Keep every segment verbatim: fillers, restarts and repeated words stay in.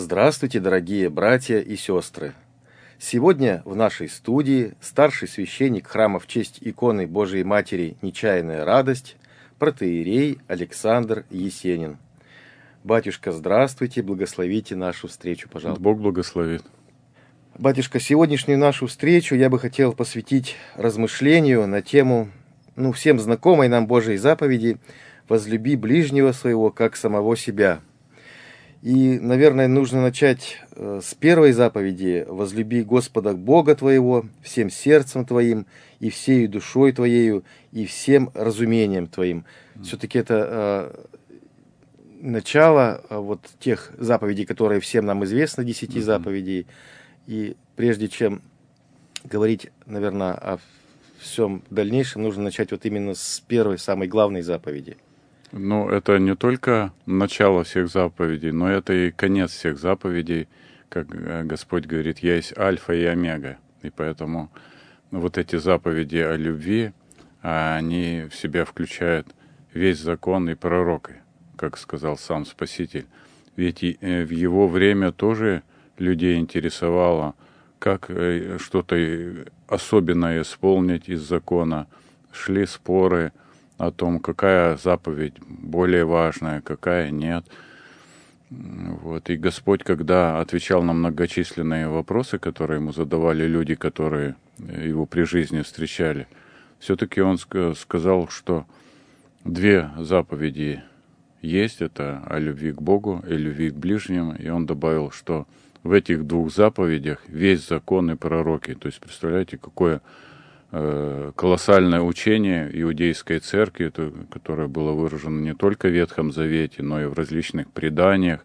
Здравствуйте, дорогие братья и сестры! Сегодня в нашей студии старший священник храма в честь иконы Божией Матери «Нечаянная радость» протоиерей Александр Есенин. Батюшка, здравствуйте, благословите нашу встречу, пожалуйста. Бог благословит. Батюшка, сегодняшнюю нашу встречу я бы хотел посвятить размышлению на тему, ну, всем знакомой нам Божьей заповеди «Возлюби ближнего своего, как самого себя». И, наверное, нужно начать с первой заповеди «Возлюби Господа Бога твоего всем сердцем твоим, и всею душой твоею, и всем разумением твоим». Mm. Все-таки это э, начало э, вот тех заповедей, которые всем нам известны, десяти mm-hmm. заповедей. И прежде чем говорить, наверное, о всем дальнейшем, нужно начать вот именно с первой, самой главной заповеди. Ну, это не только начало всех заповедей, но это и конец всех заповедей. Как Господь говорит, «Я есть Альфа и Омега». И поэтому вот эти заповеди о любви, они в себя включают весь закон и пророки, как сказал сам Спаситель. Ведь в его время тоже людей интересовало, как что-то особенное исполнить из закона. Шли споры о том, какая заповедь более важная, какая нет. Вот. И Господь, когда отвечал на многочисленные вопросы, которые ему задавали люди, которые его при жизни встречали, все-таки он сказал, что две заповеди есть, это о любви к Богу и любви к ближнему, и он добавил, что в этих двух заповедях весь закон и пророки. То есть, представляете, какое колоссальное учение иудейской церкви, которое было выражено не только в Ветхом Завете, но и в различных преданиях,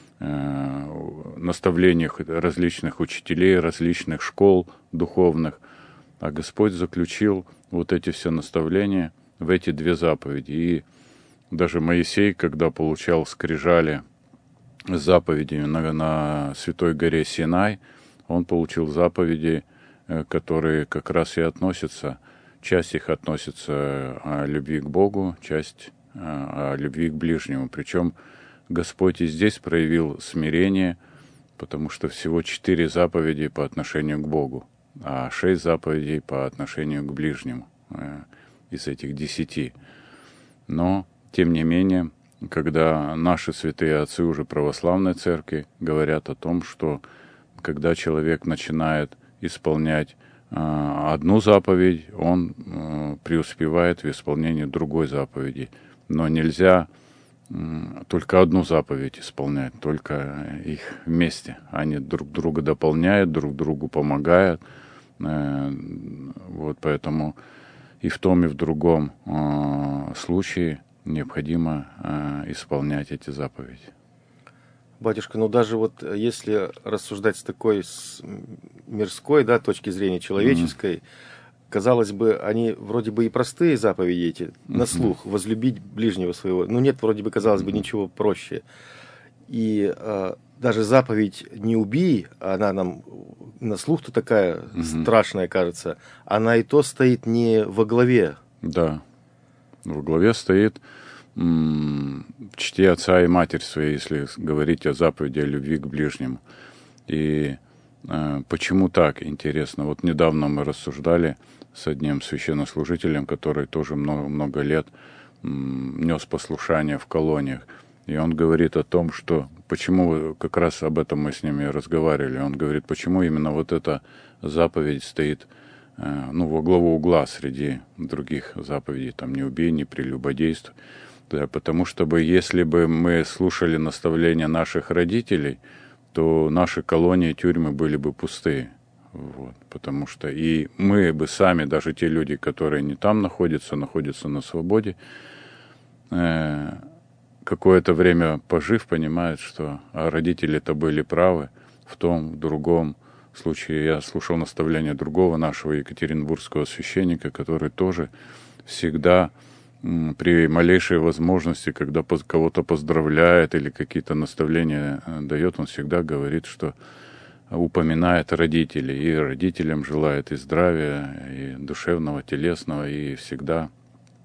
наставлениях различных учителей, различных школ духовных. А Господь заключил вот эти все наставления в эти две заповеди. И даже Моисей, когда получал скрижали с заповедями на, на Святой горе Синай, он получил заповеди, которые как раз и относятся, часть их относится о любви к Богу, часть о любви к ближнему. Причем Господь и здесь проявил смирение, потому что всего четыре заповеди по отношению к Богу, а шесть заповедей по отношению к ближнему из этих десяти. Но, тем не менее, когда наши святые отцы уже православной церкви говорят о том, что когда человек начинает исполнять э, одну заповедь, он э, преуспевает в исполнении другой заповеди. Но нельзя э, только одну заповедь исполнять, только их вместе. Они друг друга дополняют, друг другу помогают. Э, вот поэтому и в том, и в другом э, случае необходимо э, исполнять эти заповеди. Батюшка, ну даже вот если рассуждать с такой с мирской, да, точки зрения, человеческой, mm-hmm. казалось бы, они вроде бы и простые заповеди эти, mm-hmm. на слух, возлюбить ближнего своего. Ну нет, вроде бы, казалось mm-hmm. бы, ничего проще. И э, даже заповедь «не убий», она нам на слух-то такая mm-hmm. страшная, кажется, она и то стоит не во главе. Да, во главе стоит «Чти отца и матерь своей», если говорить о заповеди о любви к ближнему. И э, почему так, интересно? Вот недавно мы рассуждали с одним священнослужителем, который тоже много-много лет м, нес послушание в колониях. И он говорит о том, что почему, как раз об этом мы с ними разговаривали, он говорит, почему именно вот эта заповедь стоит э, ну, во главу угла среди других заповедей, там «не убей», «не прелюбодействуй». Да, потому что бы, если бы мы слушали наставления наших родителей, то наши колонии, тюрьмы были бы пустые. Вот, потому что и мы бы сами, даже те люди, которые не там находятся, находятся на свободе, э, какое-то время пожив, понимают, что родители-то были правы в том, в другом случае. Я слушал наставления другого нашего екатеринбургского священника, который тоже всегда при малейшей возможности, когда кого-то поздравляет или какие-то наставления дает, он всегда говорит, что упоминает родителей, и родителям желает и здравия, и душевного, телесного, и всегда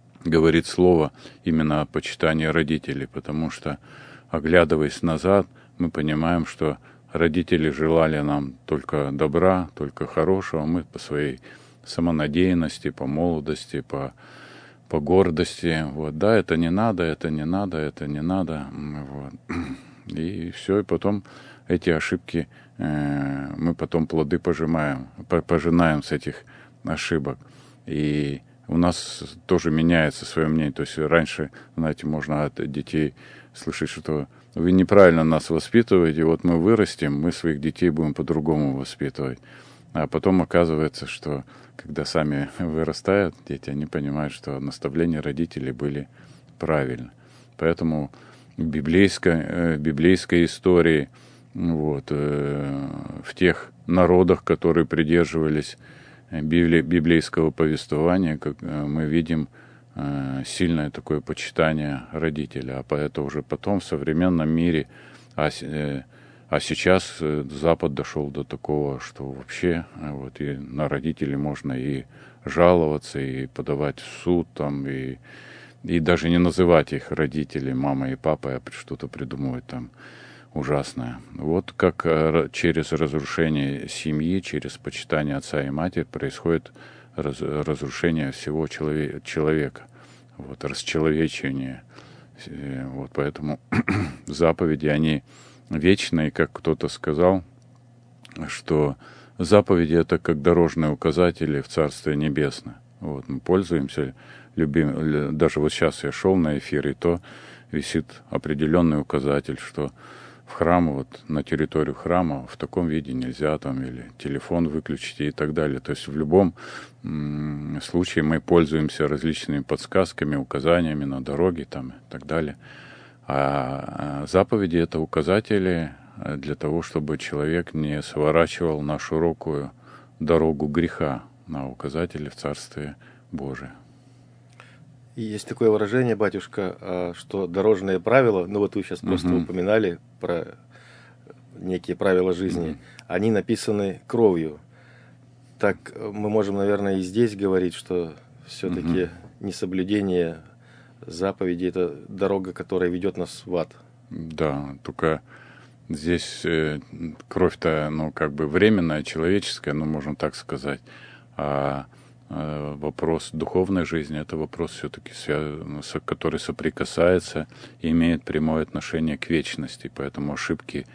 говорит слово именно о почитании родителей, потому что, оглядываясь назад, мы понимаем, что родители желали нам только добра, только хорошего. Мы по своей самонадеянности, по молодости, по, по гордости. Вот, да, это не надо, это не надо, это не надо. Вот. И все, и потом эти ошибки, э, мы потом плоды пожимаем, пожинаем с этих ошибок. И у нас тоже меняется свое мнение. То есть раньше, знаете, можно от детей слышать, что вы неправильно нас воспитываете, вот мы вырастем, мы своих детей будем по-другому воспитывать. А потом оказывается, что когда сами вырастают дети, они понимают, что наставления родителей были правильны. Поэтому в библейской, библейской истории, вот, в тех народах, которые придерживались библейского повествования, как мы видим сильное такое почитание родителя. А поэтому уже потом в современном мире, а, а сейчас Запад дошел до такого, что вообще вот, и на родителей можно и жаловаться, и подавать в суд, там, и, и даже не называть их родителей, мамой и папой, а что-то придумывать там ужасное. Вот как через разрушение семьи, через почитание отца и матери происходит раз, разрушение всего челове, человека, вот, расчеловечение. Вот, поэтому заповеди, они вечные, как кто-то сказал, что заповеди — это как дорожные указатели в Царстве Небесное. Вот, мы пользуемся, любим, даже вот сейчас я шел на эфир, и то висит определенный указатель, что в храм, вот на территорию храма в таком виде нельзя, там, или телефон выключите и так далее. То есть в любом м- случае мы пользуемся различными подсказками, указаниями на дороге, там, и так далее. А заповеди — это указатели для того, чтобы человек не сворачивал на широкую дорогу греха, на указатели в Царстве Божие. И есть такое выражение, батюшка, что дорожные правила, ну вот вы сейчас просто uh-huh. упоминали про некие правила жизни, uh-huh. они написаны кровью. Так мы можем, наверное, и здесь говорить, что все-таки uh-huh. несоблюдение заповедей — это дорога, которая ведет нас в ад. Да, только здесь э, кровь-то, ну, как бы временная, человеческая, ну, можно так сказать, а вопрос духовной жизни — это вопрос все-таки, который соприкасается и имеет прямое отношение к вечности. Поэтому ошибки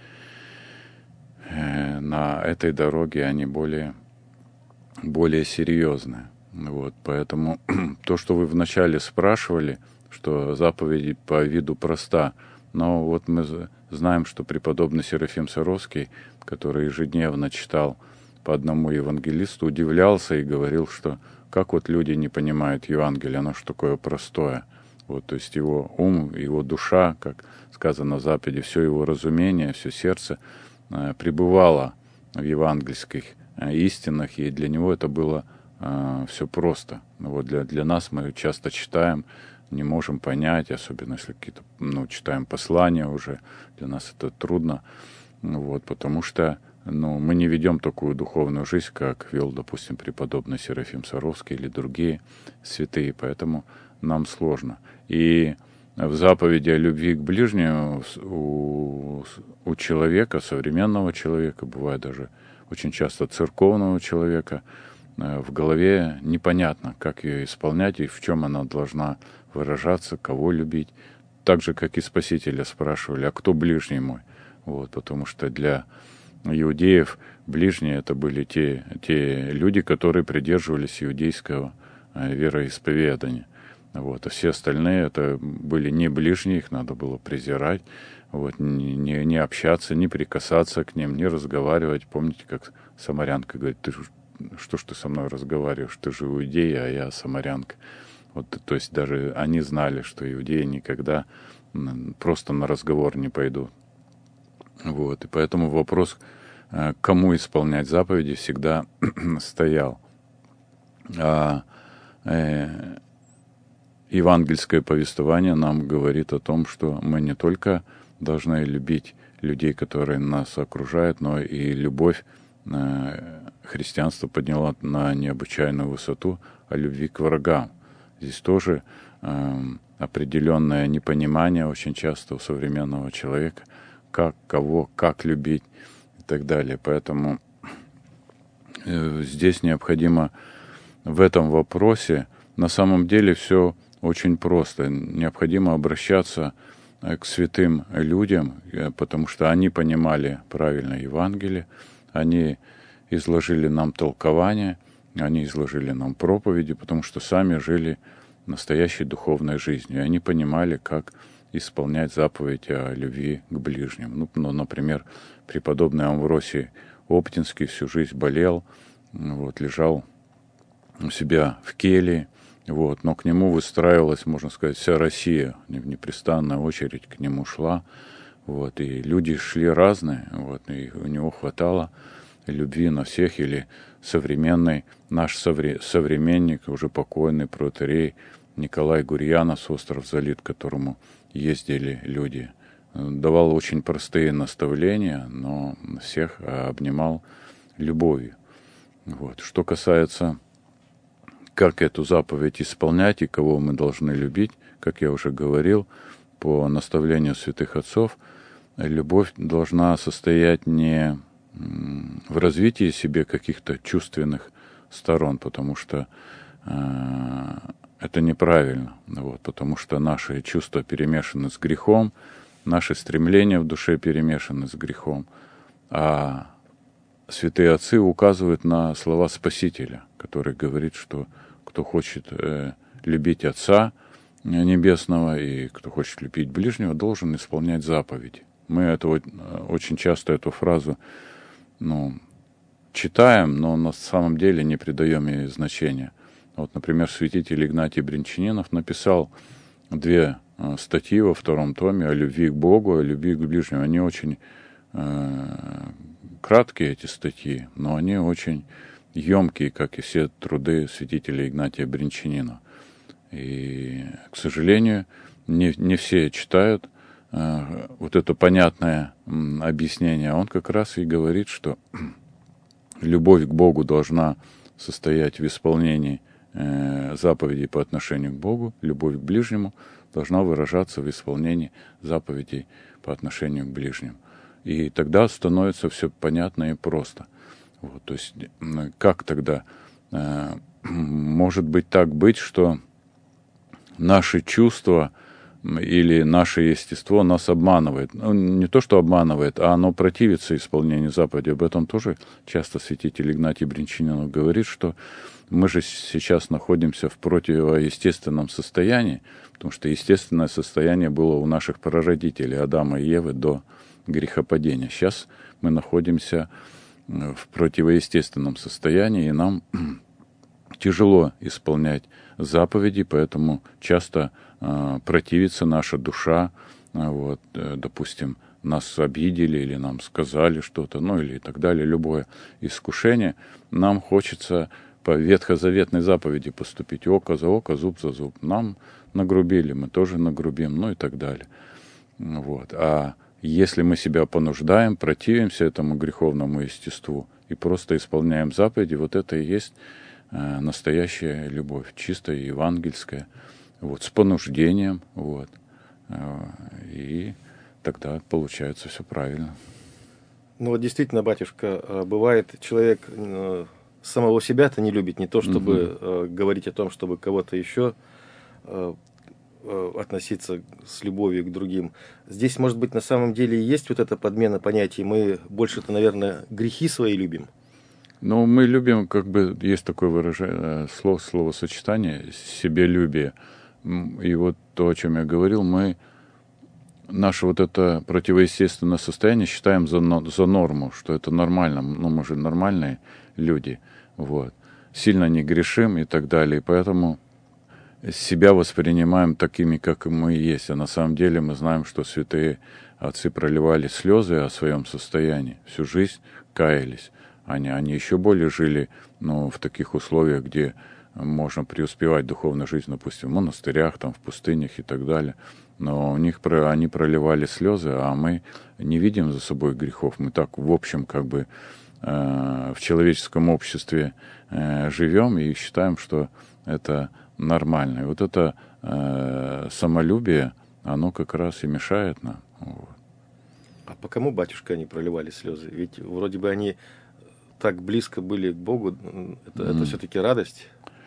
на этой дороге, они более, более серьезные. Вот, поэтому то, что вы вначале спрашивали, что заповедь по виду проста, но вот мы знаем, что преподобный Серафим Саровский, который ежедневно читал по одному евангелисту, удивлялся и говорил, что как вот люди не понимают Евангелие, оно же такое простое. Вот, то есть его ум, его душа, как сказано в заповеди, все его разумение, все сердце э, пребывало в евангельских э, истинах, и для него это было э, все просто. Вот для, для нас мы часто читаем, не можем понять, особенно если какие-то, ну, читаем послания уже, для нас это трудно, вот, потому что но мы не ведем такую духовную жизнь, как вел, допустим, преподобный Серафим Саровский или другие святые, поэтому нам сложно. И в заповеди о любви к ближнему у, у человека, современного человека, бывает даже очень часто церковного человека, в голове непонятно, как ее исполнять и в чем она должна выражаться, кого любить. Так же, как и Спасителя спрашивали, а кто ближний мой? Вот, потому что для иудеев ближние — это были те, те люди, которые придерживались иудейского вероисповедания. Вот. А все остальные — это были не ближние, их надо было презирать, вот, не, не, не общаться, не прикасаться к ним, не разговаривать. Помните, как самарянка говорит: ты, что ж ты со мной разговариваешь, ты же иудея, а я самарянка. Вот, то есть даже они знали, что иудеи никогда просто на разговор не пойдут. Вот, и поэтому вопрос, кому исполнять заповеди, всегда стоял. А э, евангельское повествование нам говорит о том, что мы не только должны любить людей, которые нас окружают, но и любовь э, христианство подняло на необычайную высоту о любви к врагам. Здесь тоже э, определенное непонимание очень часто у современного человека, как, кого, как любить и так далее. Поэтому э, здесь необходимо в этом вопросе, на самом деле все очень просто. Необходимо обращаться к святым людям, потому что они понимали правильно Евангелие, они изложили нам толкование, они изложили нам проповеди, потому что сами жили настоящей духовной жизнью. И они понимали, как исполнять заповедь о любви к ближним. Ну, ну, например, преподобный Амвросий Оптинский всю жизнь болел, вот, лежал у себя в келье, вот, но к нему выстраивалась, можно сказать, вся Россия, в непрестанная очередь к нему шла, вот, и люди шли разные, вот, и у него хватало любви на всех. Или современный наш совре- современник, уже покойный протоиерей Николай Гурьянов с остров Залит, к которому ездили люди, давал очень простые наставления, но всех обнимал любовью. Вот. Что касается, как эту заповедь исполнять и кого мы должны любить, как я уже говорил, по наставлению святых отцов, любовь должна состоять не в развитии себе каких-то чувственных сторон, потому что э, это неправильно, вот, потому что наши чувства перемешаны с грехом, наши стремления в душе перемешаны с грехом, а святые отцы указывают на слова Спасителя, который говорит, что кто хочет э, любить Отца Небесного и кто хочет любить ближнего, должен исполнять заповеди. Мы это очень часто эту фразу ну, читаем, но на самом деле не придаем ей значения. Вот, например, святитель Игнатий Бринчанинов написал две э, статьи во втором томе о любви к Богу, о любви к ближнему. Они очень э, краткие, эти статьи, но они очень емкие, как и все труды святителя Игнатия Бринчанина. И, к сожалению, не, не все читают э, вот это понятное м, объяснение. Он как раз и говорит, что любовь к Богу должна состоять в исполнении э, заповедей по отношению к Богу, любовь к ближнему должна выражаться в исполнении заповедей по отношению к ближнему. И тогда становится все понятно и просто. Вот, то есть, как тогда э, может быть так быть, что наши чувства или наше естество нас обманывает? Ну, не то, что обманывает, а оно противится исполнению заповеди. Об этом тоже часто святитель Игнатий Бринчанинов говорит, что мы же сейчас находимся в противоестественном состоянии, потому что естественное состояние было у наших прародителей Адама и Евы до грехопадения. Сейчас мы находимся в противоестественном состоянии, и нам тяжело исполнять заповеди, поэтому часто э, противится наша душа. Э, вот, э, допустим, нас обидели или нам сказали что-то, ну или и так далее, любое искушение. Нам хочется по ветхозаветной заповеди поступить: око за око, зуб за зуб. Нам нагрубили, мы тоже нагрубим, ну и так далее. Вот. А если мы себя понуждаем, противимся этому греховному естеству и просто исполняем заповеди, вот это и есть э, настоящая любовь, чистая, евангельская, вот, с понуждением, вот, э, и тогда получается все правильно. Ну вот действительно, батюшка, бывает, человек э, самого себя-то не любит, не то чтобы э, говорить о том, чтобы кого-то еще э, относиться с любовью к другим. Здесь, может быть, на самом деле есть вот эта подмена понятий. Мы больше-то, наверное, грехи свои любим. Ну, мы любим, как бы, есть такое выражение, слово, словосочетание, себелюбие. И вот то, о чем я говорил, мы наше вот это противоестественное состояние считаем за, за норму, что это нормально. Ну, мы же нормальные люди. Вот. Сильно не грешим и так далее. И поэтому себя воспринимаем такими, как мы и есть. А на самом деле мы знаем, что святые отцы проливали слезы о своем состоянии. Всю жизнь каялись. Они, они еще более жили, ну, в таких условиях, где можно преуспевать духовной жизнью, допустим, в монастырях, там, в пустынях и так далее. Но у них они проливали слезы, а мы не видим за собой грехов. Мы так, в общем, как бы э, в человеческом обществе э, живем и считаем, что это нормально. И вот это э, самолюбие, оно как раз и мешает нам. Вот. А по кому, батюшка, они проливали слезы? Ведь вроде бы они так близко были к Богу. Это, mm. это все-таки радость.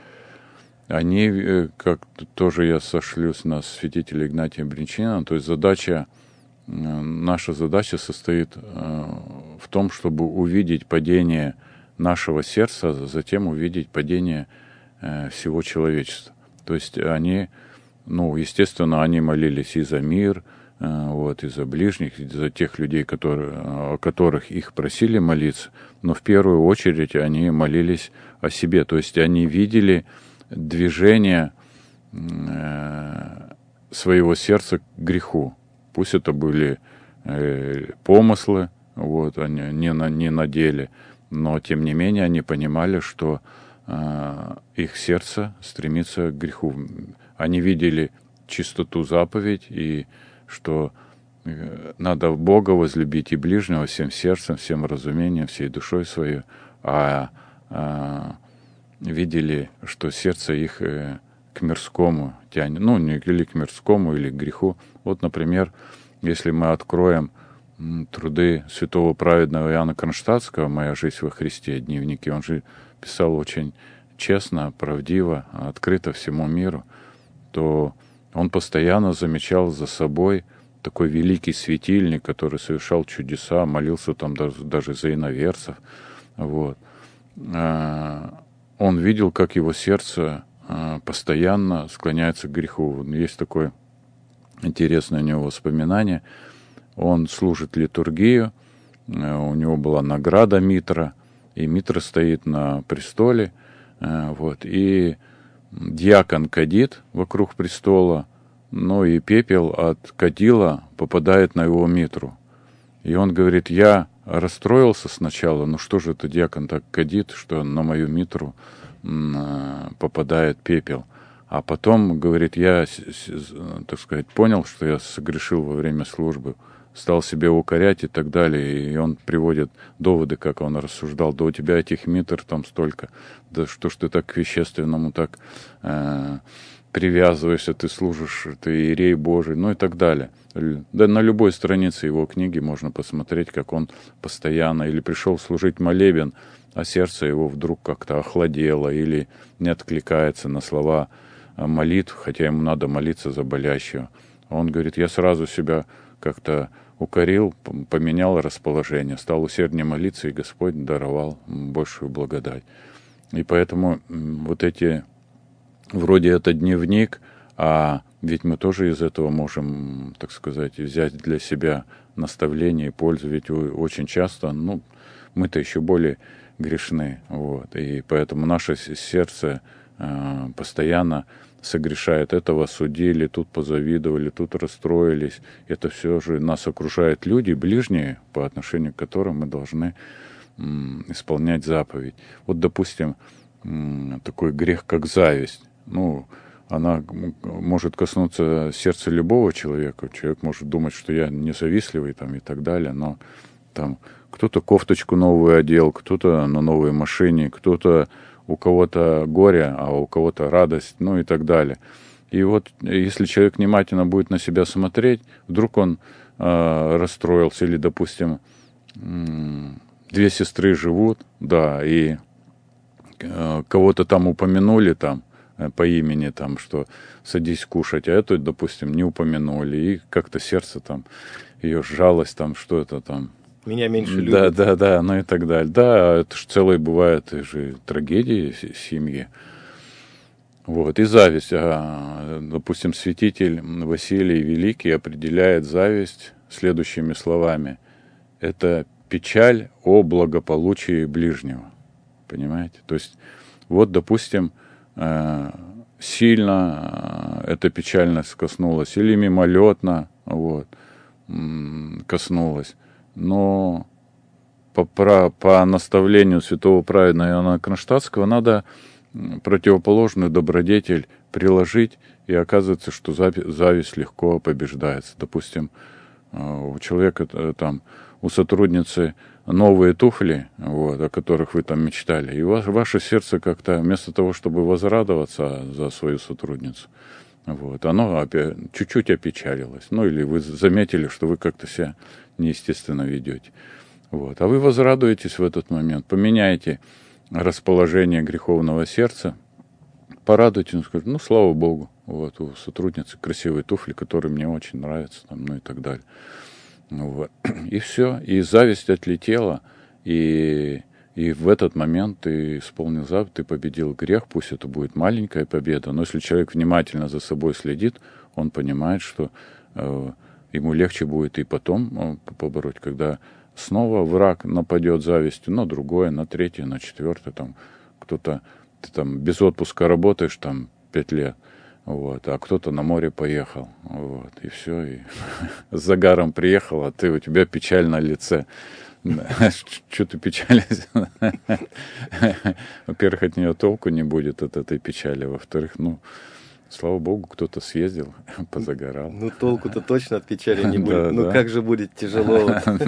Они, как тоже я сошлюсь на святителя Игнатия Бринчанина, то есть задача, наша задача состоит в том, чтобы увидеть падение нашего сердца, затем увидеть падение всего человечества. То есть они, ну, естественно, они молились и за мир, вот, и за ближних, и за тех людей, которые, о которых их просили молиться, но в первую очередь они молились о себе, то есть они видели движение своего сердца к греху. Пусть это были помыслы, вот, они не на, не на деле, но тем не менее они понимали, что их сердце стремится к греху. Они видели чистоту заповедь и что надо Бога возлюбить и ближнего всем сердцем, всем разумением, всей душой своей, а, а видели, что сердце их э, к мирскому тянет, ну, не или к мирскому, или к греху. Вот, например, если мы откроем м, труды святого праведного Иоанна Кронштадтского «Моя жизнь во Христе», дневники, он же писал очень честно, правдиво, открыто всему миру, то он постоянно замечал за собой такой великий светильник, который совершал чудеса, молился там даже, даже за иноверцев. Вот. Он видел, как его сердце постоянно склоняется к греху. Есть такое интересное у него воспоминание. Он служит литургию, у него была награда Митра, и Митра стоит на престоле, вот, и диакон кадит вокруг престола, но и пепел от кадила попадает на его митру. И он говорит: я расстроился сначала, ну что же это диакон так кадит, что на мою митру попадает пепел. А потом, говорит, я, так сказать, понял, что я согрешил во время службы, стал себя укорять и так далее. И он приводит доводы, как он рассуждал: да у тебя этих митр там столько, да что ж ты так к вещественному так э, привязываешься, ты служишь, ты иерей Божий, ну и так далее. Да на любой странице его книги можно посмотреть, как он постоянно или пришел служить молебен, а сердце его вдруг как-то охладело или не откликается на слова молитв, хотя ему надо молиться за болящего. Он говорит: я сразу себя как-то укорил, поменял расположение, стал усерднее молиться, и Господь даровал большую благодать. И поэтому вот эти, вроде это дневник, а ведь мы тоже из этого можем, так сказать, взять для себя наставление и пользу, ведь очень часто, ну, мы-то еще более грешны, вот, и поэтому наше сердце э, постоянно согрешает. Этого судили, тут позавидовали, тут расстроились. Это все же нас окружают люди, ближние, по отношению к которым мы должны м, исполнять заповедь. Вот, допустим, м, такой грех, как зависть. Ну, она может коснуться сердца любого человека. Человек может думать, что я независтливый там, и так далее, но там кто-то кофточку новую одел, кто-то на новой машине, кто-то у кого-то горе, а у кого-то радость, ну и так далее. И вот если человек внимательно будет на себя смотреть, вдруг он э, расстроился, или, допустим, э, две сестры живут, да, и э, кого-то там упомянули там э, по имени, там, что садись кушать, а эту, допустим, не упомянули, и как-то сердце там, ее сжалось там, что это там, меня меньше любят. Да, да, да, ну и так далее. Да, это же целые бывают же трагедии в семье. Вот, и зависть. А, допустим, святитель Василий Великий определяет зависть следующими словами: это печаль о благополучии ближнего. Понимаете? То есть, вот, допустим, сильно эта печальность коснулась, или мимолетно, вот, коснулась. Но по, по, по наставлению святого праведного Иоанна Кронштадтского надо противоположную добродетель приложить, и оказывается, что зависть легко побеждается. Допустим, у человека там, у сотрудницы новые туфли, вот, о которых вы там мечтали, и ваше, ваше сердце как-то вместо того, чтобы возрадоваться за свою сотрудницу, Вот, оно опять чуть-чуть опечалилось. Ну, или вы заметили, что вы как-то себя неестественно ведете. Вот. А вы возрадуетесь в этот момент, поменяете расположение греховного сердца, порадуйтесь, ну, скажите, ну, слава Богу, вот, у сотрудницы красивые туфли, которые мне очень нравятся, там, ну и так далее. Ну, вот. И все, и зависть отлетела, и... И в этот момент ты исполнил заповедь, ты победил грех, пусть это будет маленькая победа, но если человек внимательно за собой следит, он понимает, что э, ему легче будет и потом э, побороть, когда снова враг нападет завистью на другое, на третье, на четвертое, там кто-то, ты там без отпуска работаешь там пять лет, вот, а кто-то на море поехал, вот, и все, и с загаром приехал, а ты, у тебя печаль на лице. Что ты печалишься? Во-первых, от нее толку не будет, от этой печали. Во-вторых, ну, слава богу, кто-то съездил, позагорал. Ну, толку-то точно от печали не будет. Ну, как же будет тяжело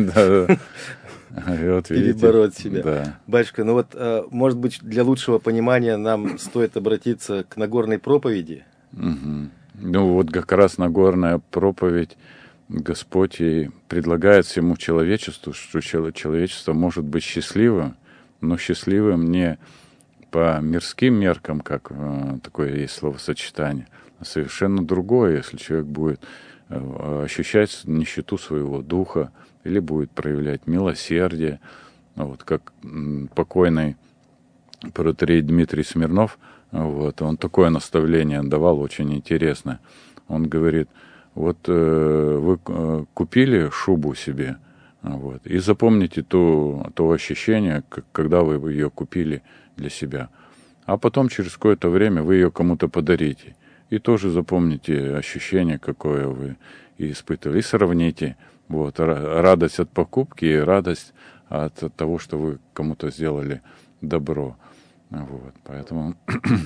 перебороть себя. Батюшка, ну вот, может быть, для лучшего понимания нам стоит обратиться к Нагорной проповеди? Ну, вот как раз Нагорная проповедь, Господь и предлагает всему человечеству, что человечество может быть счастливым, но счастливым не по мирским меркам, как э, такое есть словосочетание, а совершенно другое, если человек будет э, ощущать нищету своего духа или будет проявлять милосердие, вот как м, покойный протоиерей Дмитрий Смирнов, вот, он такое наставление давал очень интересное. Он говорит: вот э, вы э, купили шубу себе, вот, и запомните то, то ощущение, как, когда вы ее купили для себя. А потом через какое-то время вы ее кому-то подарите. И тоже запомните ощущение, какое вы испытывали. И сравните вот, радость от покупки и радость от, от того, что вы кому-то сделали добро. Вот, поэтому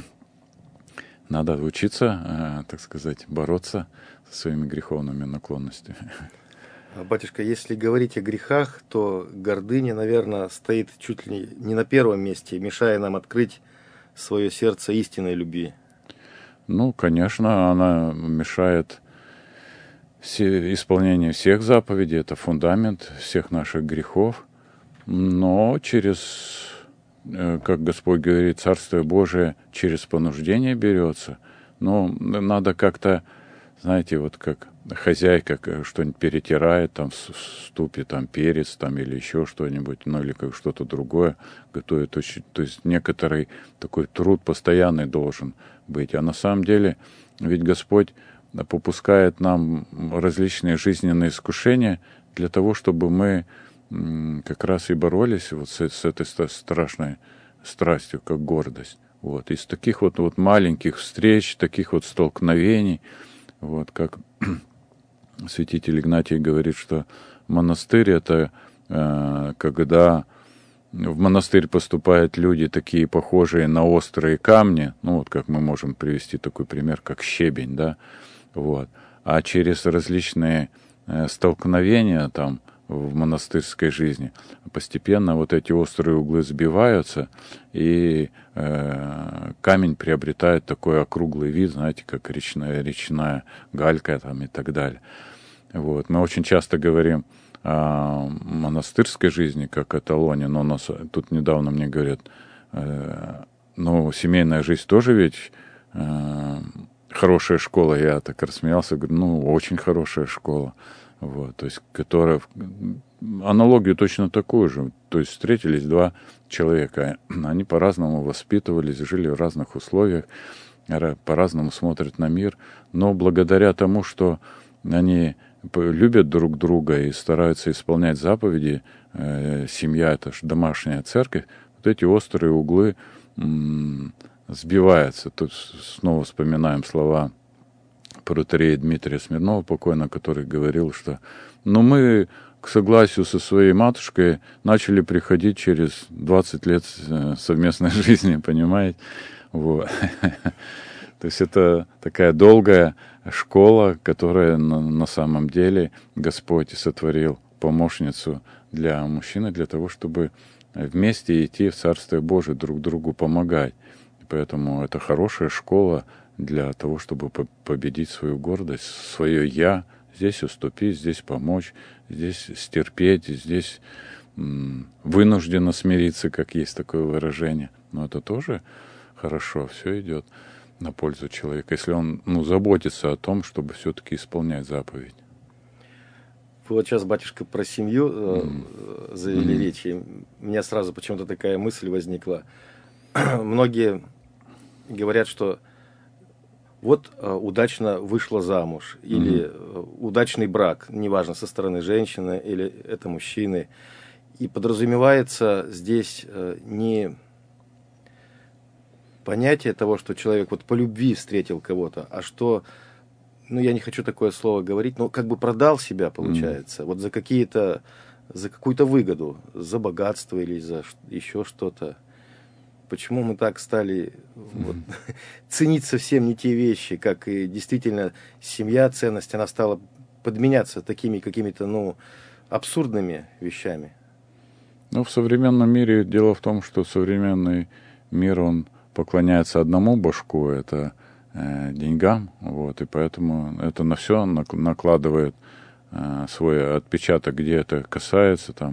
надо учиться, так сказать, бороться со своими греховными наклонностями. Батюшка, если говорить о грехах, то гордыня, наверное, стоит чуть ли не на первом месте, мешая нам открыть свое сердце истинной любви. Ну, конечно, она мешает исполнению всех заповедей, это фундамент всех наших грехов, но через... как Господь говорит, Царствие Божие через понуждение берется. Но надо как-то, знаете, вот как хозяйка что-нибудь перетирает, там в ступе там перец там, или еще что-нибудь, ну или как что-то другое готовит. То есть некоторый такой труд постоянный должен быть. А на самом деле ведь Господь попускает нам различные жизненные искушения для того, чтобы мы как раз и боролись вот с, с этой страшной страстью, как гордость. Вот. Из таких вот, вот маленьких встреч, таких вот столкновений, вот как святитель Игнатий говорит, что монастырь — это э, когда в монастырь поступают люди, такие похожие на острые камни, ну вот как мы можем привести такой пример, как щебень, да, вот. А через различные э, столкновения там в монастырской жизни постепенно вот эти острые углы сбиваются, и э, камень приобретает такой округлый вид, знаете, как речная, речная галька там и так далее. Вот. Мы очень часто говорим о монастырской жизни как эталоне, но у нас тут недавно мне говорят, э, ну, семейная жизнь тоже ведь э, хорошая школа. Я так рассмеялся, говорю, ну, очень хорошая школа. Вот, то есть, которая, аналогию точно такую же, то есть встретились два человека, они по-разному воспитывались, жили в разных условиях, по-разному смотрят на мир, но благодаря тому, что они любят друг друга и стараются исполнять заповеди, э, семья — это же домашняя церковь, вот эти острые углы м- сбиваются. Тут снова вспоминаем слова протоиерея Дмитрия Смирнова, покойного, который говорил, что ну, мы к согласию со своей матушкой начали приходить через двадцать лет совместной жизни, понимаете? Вот. То есть это такая долгая школа, которая на, на самом деле Господь сотворил помощницу для мужчины, для того, чтобы вместе идти в Царствие Божие, друг другу помогать. Поэтому это хорошая школа для того, чтобы победить свою гордость, свое «я». Здесь уступить, здесь помочь, здесь стерпеть, здесь м, вынужденно смириться, как есть такое выражение. Но это тоже хорошо, все идет на пользу человека, если он ну, заботится о том, чтобы все-таки исполнять заповедь. Вы вот сейчас, батюшка, про семью э, mm. завели mm. речи. У меня сразу почему-то такая мысль возникла. Многие говорят, что вот э, удачно вышла замуж, mm. или э, удачный брак, неважно, со стороны женщины или это мужчины. И подразумевается здесь э, не понятие того, что человек вот по любви встретил кого-то, а что, ну я не хочу такое слово говорить, но как бы продал себя, получается, mm. вот за какие-то, за какую-то выгоду, за богатство или за еще что-то. Почему мы так стали mm-hmm. вот, ценить совсем не те вещи, как и действительно семья, ценность, она стала подменяться такими какими-то, ну, абсурдными вещами? Ну, в современном мире дело в том, что современный мир, он поклоняется одному божку, это э, деньгам, вот, и поэтому это на все накладывает э, свой отпечаток, где это касается, там,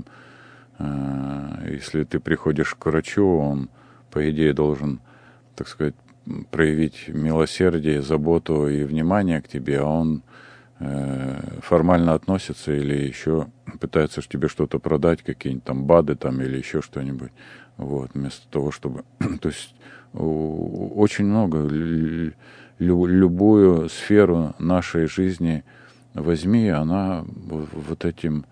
э, если ты приходишь к врачу, он по идее, должен, так сказать, проявить милосердие, заботу и внимание к тебе, а он э, формально относится или еще пытается тебе что-то продать, какие-нибудь там БАДы там, или еще что-нибудь. Вот, вместо того, чтобы... То есть очень много. Лю, любую сферу нашей жизни возьми, она вот этим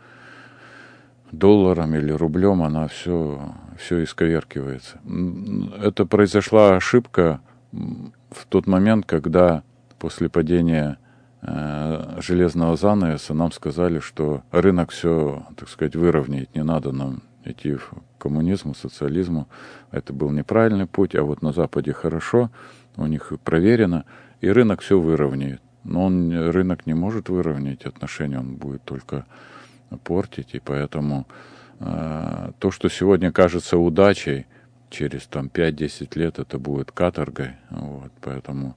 долларом или рублем, она все, все исковеркивается. Это произошла ошибка в тот момент, когда после падения э, железного занавеса нам сказали, что рынок все, так сказать, выровняет, не надо нам идти в коммунизм, социализму. Это был неправильный путь, а вот на Западе хорошо, у них проверено, и рынок все выровняет. Но он, рынок не может выровнять отношения, он будет только портить, и поэтому э, то, что сегодня кажется удачей, через там пять-десять лет это будет каторгой, вот, поэтому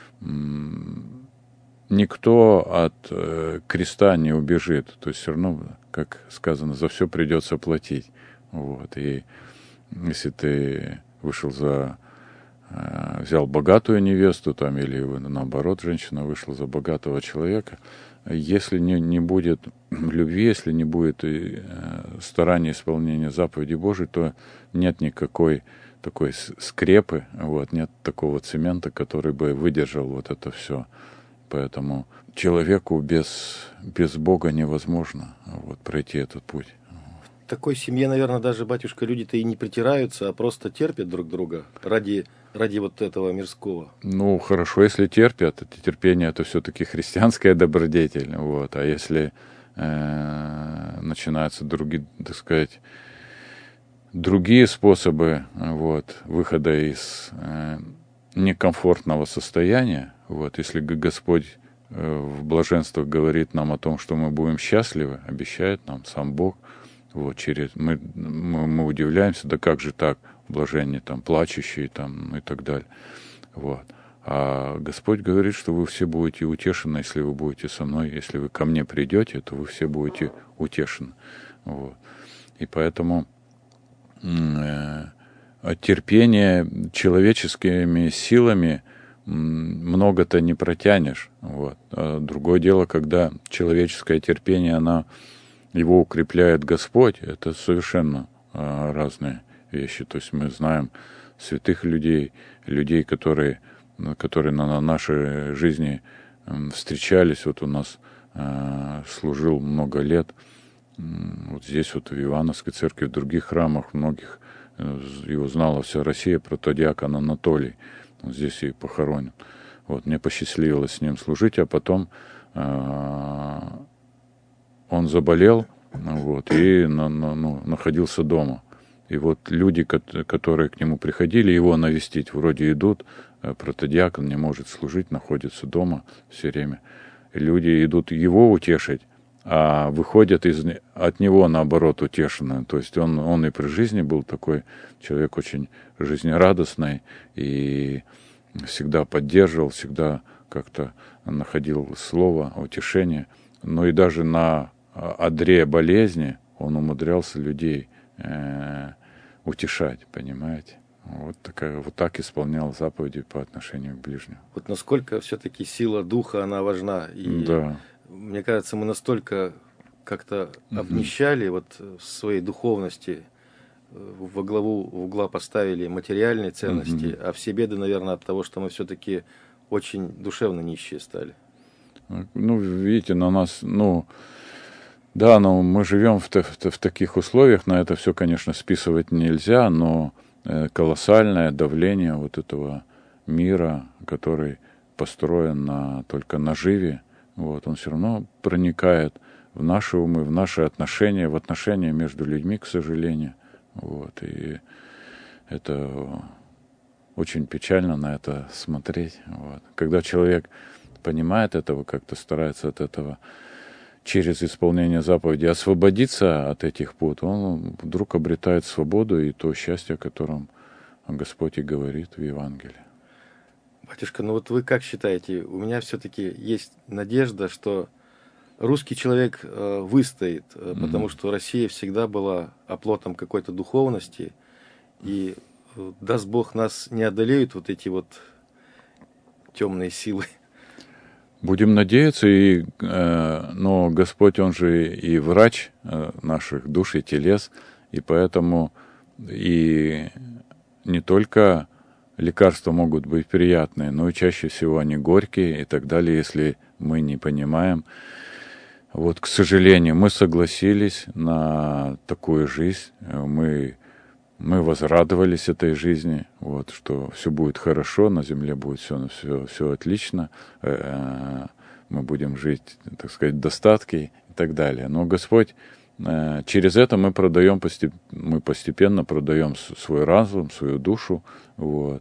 м- никто от э, креста не убежит, то есть все равно, как сказано, за все придется платить, вот, и если ты вышел за э, взял богатую невесту там, или наоборот женщина вышла за богатого человека, если не, не будет любви, если не будет и, э, старания исполнения заповеди Божией, то нет никакой такой скрепы, вот, нет такого цемента, который бы выдержал вот это все. Поэтому человеку без, без Бога невозможно вот, пройти этот путь. В такой семье, наверное, даже, батюшка, люди-то и не притираются, а просто терпят друг друга ради, ради вот этого мирского. Ну, хорошо, если терпят, это терпение, это все-таки христианская добродетель, вот, а если э, начинаются другие, так сказать, другие способы вот, выхода из э, некомфортного состояния, вот, если Господь э, в блаженствах говорит нам о том, что мы будем счастливы, обещает нам сам Бог, вот, через, мы, мы, мы удивляемся, да как же так, блаженные, там, плачущие, там, и так далее, вот. А Господь говорит, что вы все будете утешены, если вы будете со мной, если вы ко мне придете, то вы все будете утешены, вот. И поэтому э, терпение человеческими силами много-то не протянешь. Вот. А другое дело, когда человеческое терпение, оно, его укрепляет Господь, это совершенно а, разные вещи. То есть мы знаем святых людей, людей, которые, которые на, на нашей жизни встречались. Вот у нас а, служил много лет, вот здесь вот в Ивановской церкви, в других храмах, многих, его знала вся Россия, протодиакон Анатолий. Он здесь и похоронен. Вот, мне посчастливилось с ним служить, а потом э, он заболел, вот, и на, на, ну, находился дома. И вот люди, которые к нему приходили его навестить, вроде идут, протодиакон не может служить, находится дома все время. И люди идут его утешить, а выходят из, от него, наоборот, утешенные. То есть он, он и при жизни был такой человек очень жизнерадостный и всегда поддерживал, всегда как-то находил слово, утешение. Но и даже на одре болезни он умудрялся людей э, утешать, понимаете? Вот, такая, вот так исполнял заповеди по отношению к ближнему. Вот насколько все-таки сила духа, она важна. И да. Мне кажется, мы настолько как-то обнищали вот в своей духовности, во главу угла поставили материальные ценности, Mm-hmm. а все беды, наверное, от того, что мы все-таки очень душевно нищие стали. Ну, видите, на нас, ну, да, но мы живем в, в, в таких условиях, на это все, конечно, списывать нельзя, но колоссальное давление вот этого мира, который построен на, только наживе, вот, он все равно проникает в наши умы, в наши отношения, в отношения между людьми, к сожалению. Вот, и это очень печально на это смотреть. Вот. Когда человек понимает этого, как-то старается от этого через исполнение заповедей освободиться от этих пут, он вдруг обретает свободу и то счастье, о котором Господь и говорит в Евангелии. Батюшка, ну вот вы как считаете, у меня все-таки есть надежда, что русский человек э, выстоит, э, mm-hmm. потому что Россия всегда была оплотом какой-то духовности, и э, даст Бог, нас не одолеют вот эти вот темные силы. Будем надеяться, и, э, но Господь, Он же и врач э, наших душ и телес, и поэтому и не только лекарства могут быть приятные, но и чаще всего они горькие и так далее, если мы не понимаем. Вот, к сожалению, мы согласились на такую жизнь, мы, мы возрадовались этой жизни, вот, что все будет хорошо, на земле будет все, все, все отлично, мы будем жить, так сказать, в достатке и так далее. Но Господь, через это мы продаем, мы постепенно продаем свой разум, свою душу, вот,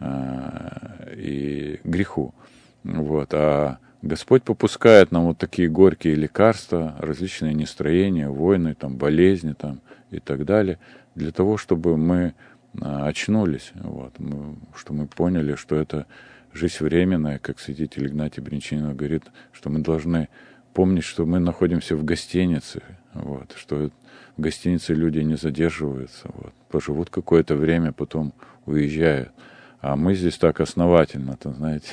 и греху. Вот, а Господь попускает нам вот такие горькие лекарства, различные нестроения, войны, там, болезни там, и так далее, для того, чтобы мы очнулись, вот, мы, что мы поняли, что это жизнь временная, как святитель Игнатий Бринчанин говорит, что мы должны помнить, что мы находимся в гостинице, вот, что в гостинице люди не задерживаются, вот, поживут какое-то время, потом уезжают. А мы здесь так основательно, там, знаете,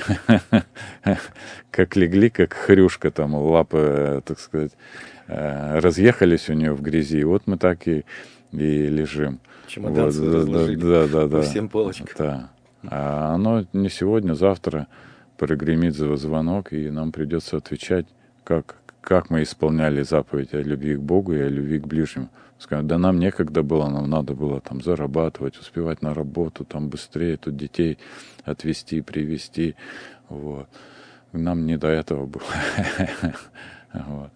как легли, как хрюшка, там, лапы, так сказать, разъехались у нее в грязи, и вот мы так и, и лежим. Чемодан свой разложили да, да, да, по всем полочкам. Да. А оно не сегодня, завтра прогремит звонок, и нам придется отвечать, как, как мы исполняли заповедь о любви к Богу и о любви к ближнему. Скажем, да нам некогда было, нам надо было там зарабатывать, успевать на работу, там быстрее тут детей отвезти, привезти. Вот. Нам не до этого было. Вот.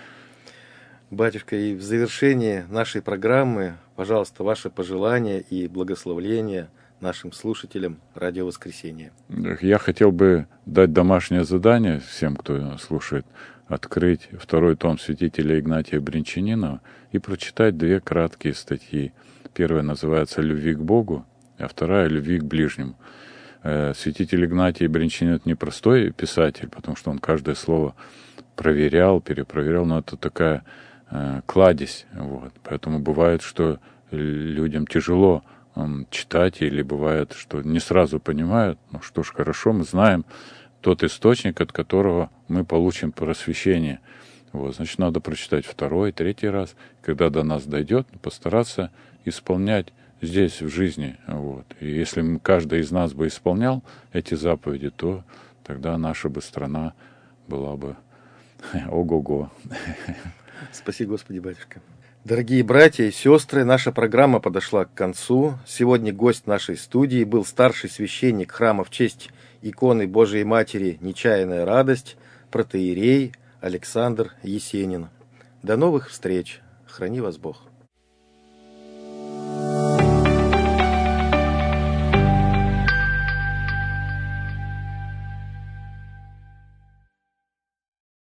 Батюшка, и в завершении нашей программы, пожалуйста, ваши пожелания и благословления нашим слушателям Радио Воскресения. Я хотел бы дать домашнее задание всем, кто слушает, открыть второй том святителя Игнатия Бринчанинова и прочитать две краткие статьи. Первая называется «Любви к Богу», а вторая «Любви к ближнему». Святитель Игнатий Бринчанин — это не простой писатель, потому что он каждое слово проверял, перепроверял, но это такая э, кладезь. Вот. Поэтому бывает, что людям тяжело э, читать, или бывает, что не сразу понимают. Ну что ж, хорошо, мы знаем тот источник, от которого мы получим просвещение. Вот, значит, надо прочитать второй, третий раз. Когда до нас дойдет, постараться исполнять здесь, в жизни. Вот. И если мы, каждый из нас бы исполнял эти заповеди, то тогда наша бы страна была бы ого-го. Спаси Господи, батюшка. Дорогие братья и сестры, наша программа подошла к концу. Сегодня гость нашей студии был старший священник храма в честь иконы Божией Матери «Нечаянная радость», протоиерей Александр Есенин. До новых встреч. Храни вас Бог.